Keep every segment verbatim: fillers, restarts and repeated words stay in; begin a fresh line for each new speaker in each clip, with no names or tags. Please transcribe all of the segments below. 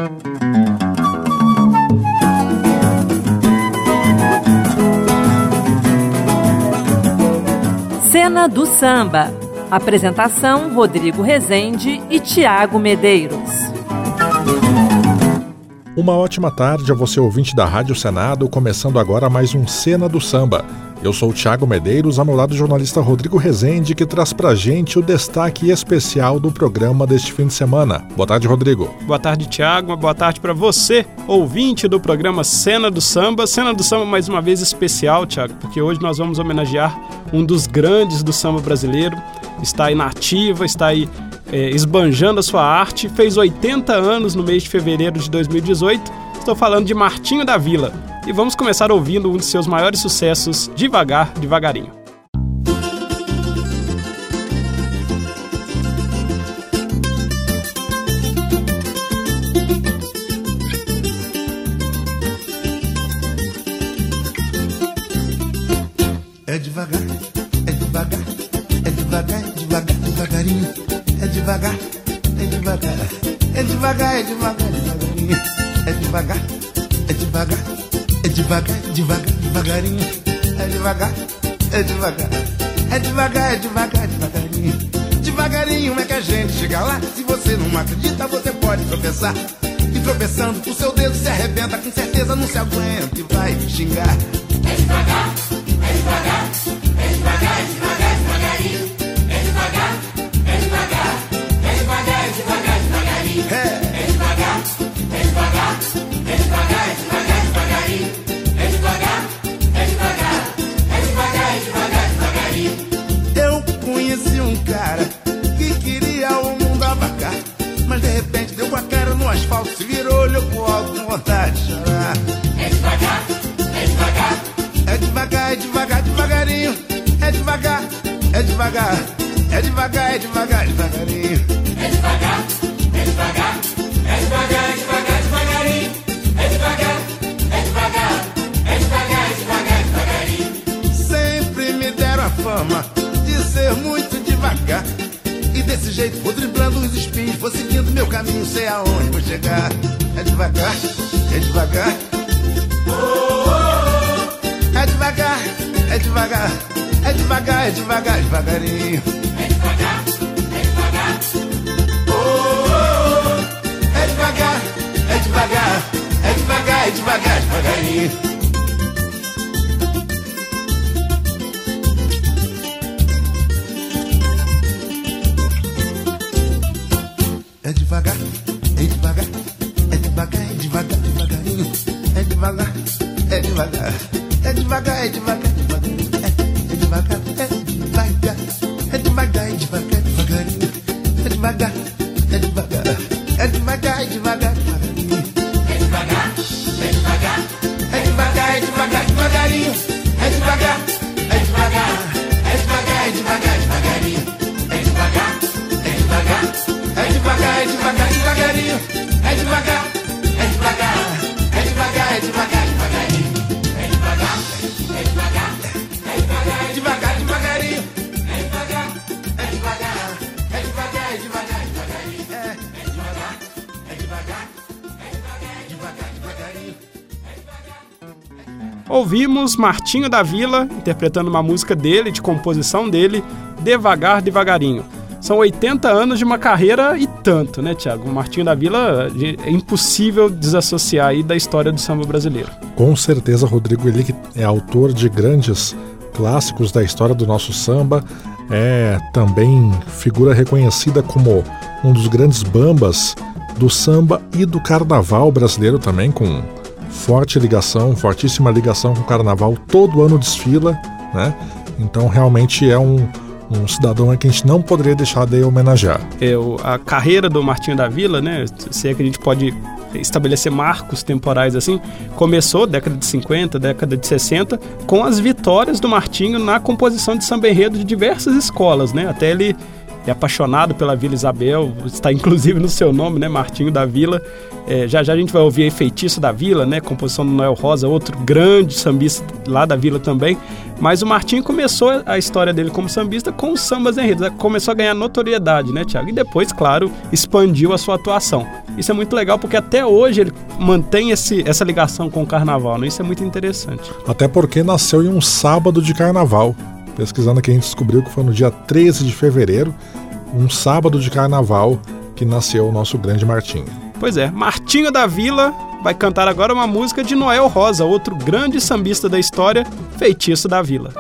Cena do Samba. Apresentação: Rodrigo Rezende e Tiago Medeiros.
Uma ótima tarde a você, ouvinte da Rádio Senado, começando agora mais um Cena do Samba. Eu sou o Tiago Medeiros, ao meu lado o jornalista Rodrigo Rezende, que traz pra gente o destaque especial do programa deste fim de semana. Boa tarde, Rodrigo.
Boa tarde, Tiago. Uma boa tarde para você, ouvinte do programa Cena do Samba. Cena do Samba mais uma vez especial, Tiago, porque hoje nós vamos homenagear um dos grandes do samba brasileiro. Está aí na ativa, está aí é, esbanjando a sua arte. Fez oitenta anos no mês de fevereiro de dois mil e dezoito. Estou falando de Martinho da Vila. E vamos começar ouvindo um de seus maiores sucessos, Devagar, Devagarinho.
É devagar, é devagar, é devagar, é devagar, devagarinho. É devagar, é devagar, é devagar, é devagar, devagarinho. É devagar, é devagar. É devagar, devagar, devagarinho. É devagar, é devagar. É devagar, é devagar, devagarinho. Devagarinho é que a gente chega lá. Se você não acredita, você pode tropeçar. E tropeçando, o seu dedo se arrebenta. Com certeza não se aguenta e vai me xingar.
É devagar, é devagar. É devagar, é devagar, devagarinho. É devagar, é devagar. É devagar, é devagar, devagarinho.
É,
é devagar, é devagar. É devagar, é devagar, devagarinho. É devagar, é devagar. É devagar, é devagar, devagarinho.
eu conheci um cara que queria o mundo abacar, mas de repente deu com a cara no asfalto, se virou, olhou pro alto com vontade de chorar.
É devagar, é devagar.
É devagar, é devagar, devagarinho. É devagar, é devagar. É devagar, é devagar, devagarinho.
É devagar, é devagar. É devagar, é devagar, devagarinho. É devagar, é devagar. É devagar, é devagar, devagarinho.
Sempre me deram a fama de ser muito devagar, e desse jeito vou driblando os espinhos, vou seguindo meu caminho, sei aonde vou chegar. É devagar, é devagar. É devagar, é devagar. É devagar, é devagar, devagarinho.
É devagar, é devagar.
É devagar, é devagar. É devagar, é devagar, devagarinho. É devagar, é devagar. É devagar, é devagar, devagarinho. É devagar, é devagar. É devagar, é devagar, devagarinho. É devagar, é devagar. É devagar, é devagar, devagarinho. É devagar, é devagar. É devagar, é devagar, devagarinho.
É devagar, é devagar.
É devagar, é devagar, devagarinho. É devagar, é devagar. É devagar, é devagar, devagarinho.
É devagar, é devagar.
É devagar, é devagar, devagarinho. É devagar, é devagar. É devagar, é devagar, devagarinho.
É devagar, é devagar. É devagar,
É devagar, devagarinho.
é devagar.
É devagar, é devagar, é devagar, devagarinho. É
devagar,
é devagar, é devagar, devagarinho.
Ouvimos Martinho da Vila interpretando uma música dele, de composição dele, Devagar, Devagarinho. São oitenta anos de uma carreira e tanto, né, Tiago? O Martinho da Vila é impossível desassociar aí da história do samba brasileiro.
Com certeza, Rodrigo, ele que é autor de grandes clássicos da história do nosso samba, é também figura reconhecida como um dos grandes bambas do samba e do carnaval brasileiro também, com forte ligação, fortíssima ligação com o carnaval, todo ano desfila, né? Então realmente é um, um cidadão que a gente não poderia deixar de homenagear.
É, a carreira do Martinho da Vila, né, se é que a gente pode estabelecer marcos temporais assim, começou década de cinquenta, década de sessenta, com as vitórias do Martinho na composição de samba enredo de diversas escolas, né, até ele é apaixonado pela Vila Isabel, está inclusive no seu nome, né, Martinho da Vila. É, já já a gente vai ouvir aí Feitiço da Vila, né, composição do Noel Rosa, outro grande sambista lá da Vila também. Mas o Martinho começou a história dele como sambista com os sambas enredos, começou a ganhar notoriedade, né, Tiago? E depois, claro, expandiu a sua atuação. Isso é muito legal porque até hoje ele mantém esse, essa ligação com o carnaval, né? Isso é muito interessante.
Até porque nasceu em um sábado de carnaval. Pesquisando aqui a gente descobriu que foi no dia treze de fevereiro, um sábado de carnaval, que nasceu o nosso grande Martinho.
Pois é, Martinho da Vila vai cantar agora uma música de Noel Rosa, outro grande sambista da história, Feitiço da Vila.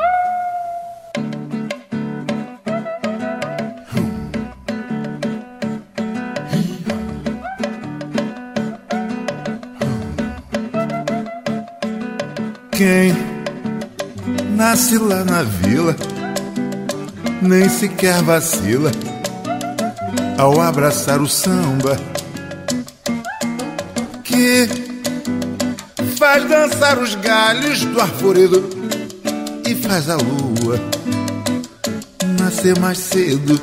Quem nasce lá na vila nem sequer vacila ao abraçar o samba que faz dançar os galhos do arvoredo e faz a lua nascer mais cedo.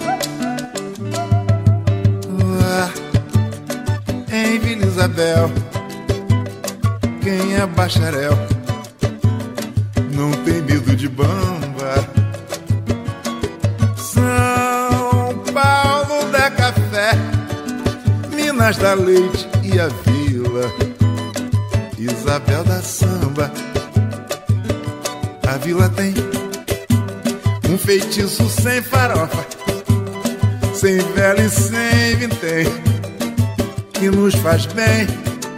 Lá em Vila Isabel, quem é bacharel não tem medo de bamba. São Paulo dá café, Minas dá leite e a Vila Isabel da samba. A Vila tem um feitiço sem farofa, sem vela e sem vintém, que nos faz bem,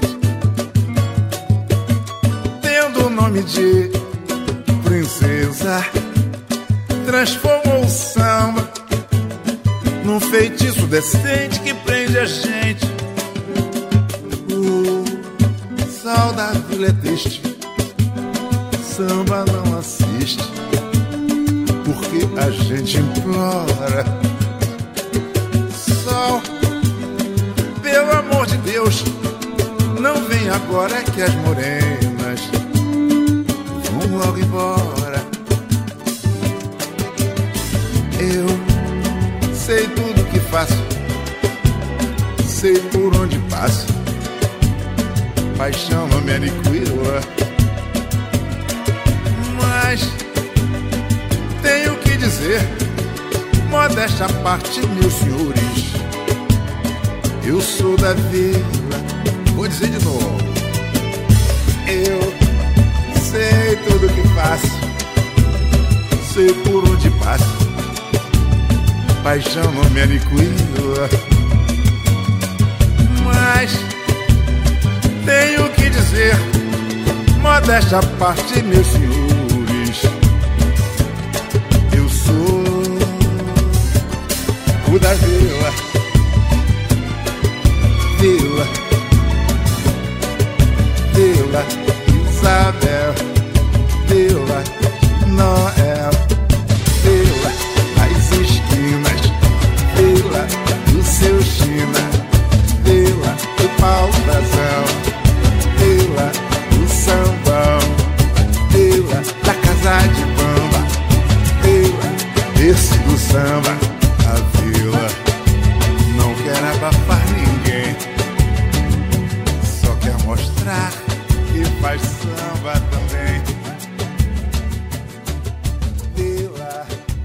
tendo o nome de princesa, transformou o samba num feitiço decente que prende a gente. O sal da vila é triste, samba não assiste, porque a gente implora. Sol, pelo amor de Deus, não vem agora que as morenas vão logo embora. Eu sei tudo que faço, sei por onde passo, paixão não me aniquila, mas tenho que dizer, modéstia à parte, meus senhores, eu sou da vila. Vou dizer de novo, eu sei tudo que faço, sei por onde passo, paixão não me aniquila, mas tenho que dizer, modéstia à parte, meus senhores, eu sou o da vila, vila, Vila Isabel, Vila Noel, Vila das esquinas, Vila do seu China, Vila do pau-brasão, Vila do sambão, Vila da casa de bamba, Vila berço do samba. A vila não quer abafar ninguém, só quer mostrar que faz samba também. Vila,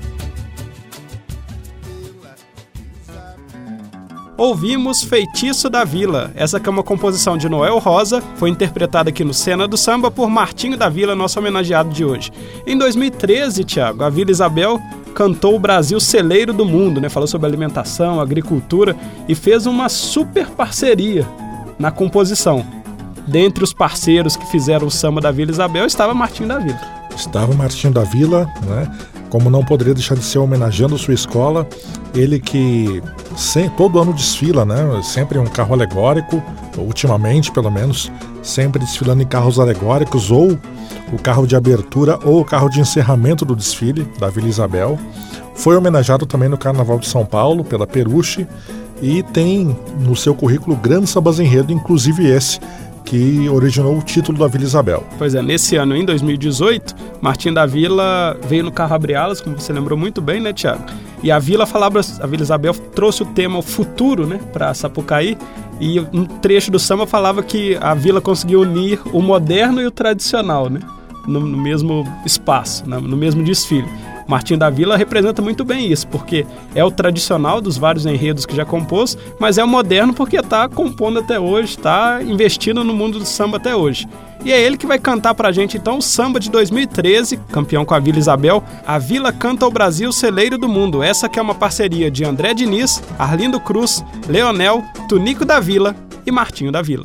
Vila Isabel.
Ouvimos Feitiço da Vila. Essa que é uma composição de Noel Rosa, foi interpretada aqui no Cena do Samba por Martinho da Vila, nosso homenageado de hoje. Em dois mil e treze, Tiago, a Vila Isabel cantou o Brasil celeiro do mundo, né? Falou sobre alimentação, agricultura e fez uma super parceria na composição. Dentre os parceiros que fizeram o samba da Vila Isabel estava Martinho da Vila.
Estava Martinho da Vila, né? Como não poderia deixar de ser, homenageando sua escola. Ele que sem, todo ano desfila, né? Sempre um carro alegórico, ultimamente pelo menos, sempre desfilando em carros alegóricos, ou o carro de abertura ou o carro de encerramento do desfile da Vila Isabel. Foi homenageado também no Carnaval de São Paulo pela Peruche e tem no seu currículo grandes sambas enredo, inclusive esse que originou o título da Vila Isabel.
Pois é, nesse ano, em dois mil e dezoito, Martinho da Vila veio no carro Abre Alas, como você lembrou muito bem, né, Tiago? E a Vila falava, a Vila Isabel trouxe o tema o futuro, né, para Sapucaí. E um trecho do samba falava que a Vila conseguiu unir o moderno e o tradicional, né, no, no mesmo espaço, no, no mesmo desfile. Martinho da Vila representa muito bem isso, porque é o tradicional dos vários enredos que já compôs, mas é o moderno porque está compondo até hoje, está investindo no mundo do samba até hoje. E é ele que vai cantar pra gente então o samba de dois mil e treze, campeão com a Vila Isabel, A Vila Canta ao Brasil, Celeiro do Mundo. Essa que é uma parceria de André Diniz, Arlindo Cruz, Leonel, Tunico da Vila e Martinho da Vila.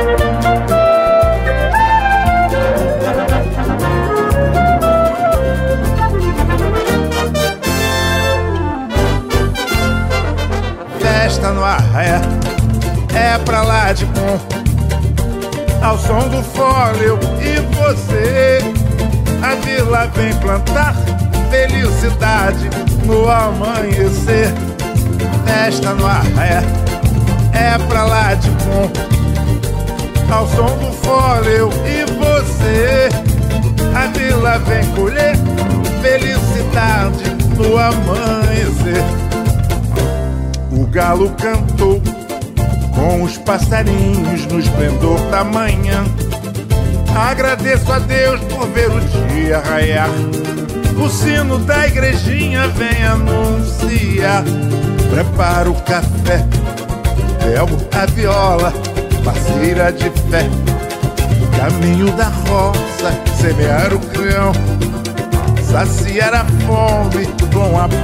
Festa no arraia, é pra lá de bom, ao som do fólio e você. A vila vem plantar felicidade no amanhecer. Festa no arraia, é pra lá de bom, ao som do fólio e você. A vila vem colher felicidade no amanhecer. O galo cantou com os passarinhos no esplendor da manhã. Agradeço a Deus por ver o dia raiar. O sino da igrejinha vem anunciar. Prepara o café, pego a viola, parceira de fé. Caminho da roça, semear o grão, saciar a fome com a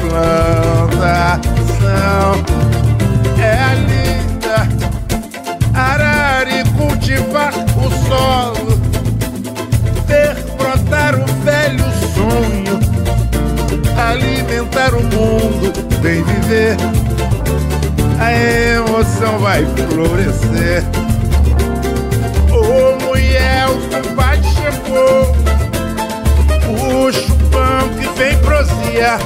plantação. É a linda arar e cultivar o solo, ver brotar o velho sonho, alimentar o mundo, bem viver. A emoção vai florescer. Ô mulher, o combate chegou, o chupão que vem prosear.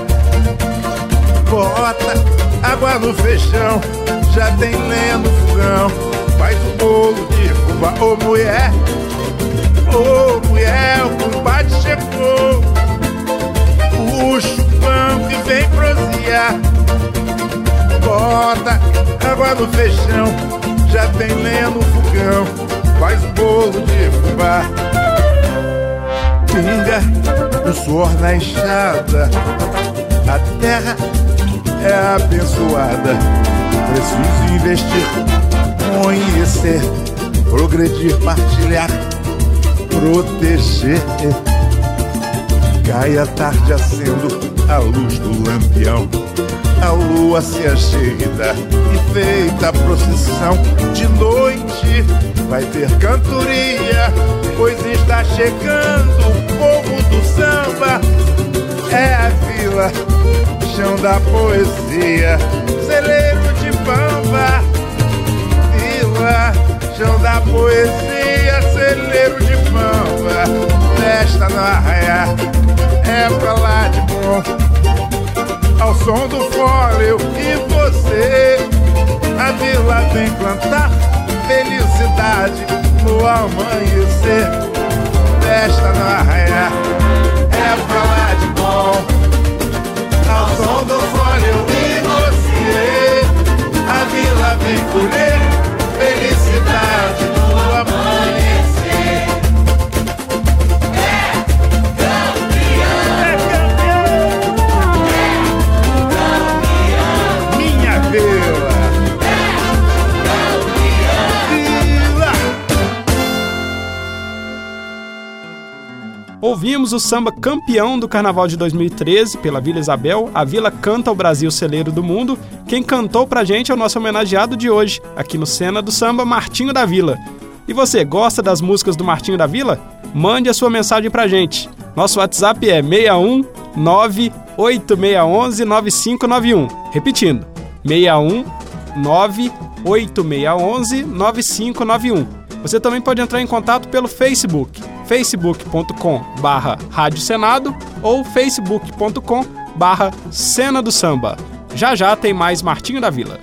Bota água no feijão, já tem lenha no fogão, faz o bolo de fubá. Ô mulher, ô mulher, o combate chegou, o chupão que vem prosear. Bota água no feijão, já tem lenha no fogão, faz o bolo de fubá. Pinga o suor na enxada, a terra é abençoada. Preciso investir, conhecer, progredir, partilhar, proteger. Cai a tarde acendo a luz do lampião, a lua se ajeita e feita a procissão. De noite vai ter cantoria, pois está chegando o povo do samba. É a vila, chão da poesia, celeiro de bamba. Vila, chão da poesia, celeiro de bamba. Festa no arraia, é pra lá de bom, ao som do fólio e você. A vila vem plantar felicidade no amanhecer. Festa no arraia, é pra lá de bom, ao som do fólio e você. A vila vem colher felicidade no amanhecer.
É campeão!
É campeão!
É campeão!
Minha vila!
É campeão!
Vila!
Ouvimos o samba campeão do Carnaval de dois mil e treze pela Vila Isabel, A Vila Canta ao Brasil, Celeiro do Mundo. Quem cantou pra gente é o nosso homenageado de hoje, aqui no Cena do Samba, Martinho da Vila. E você, gosta das músicas do Martinho da Vila? Mande a sua mensagem pra gente. Nosso WhatsApp é seis um nove oito seis um um nove cinco nove um. Repetindo, seis um nove oito seis um um nove cinco nove um. Você também pode entrar em contato pelo Facebook, facebook ponto com barra Rádio Senado ou facebook ponto com barra Cena do Samba. Já já tem mais Martinho da Vila.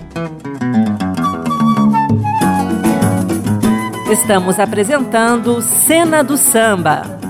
Estamos apresentando Cena do Samba.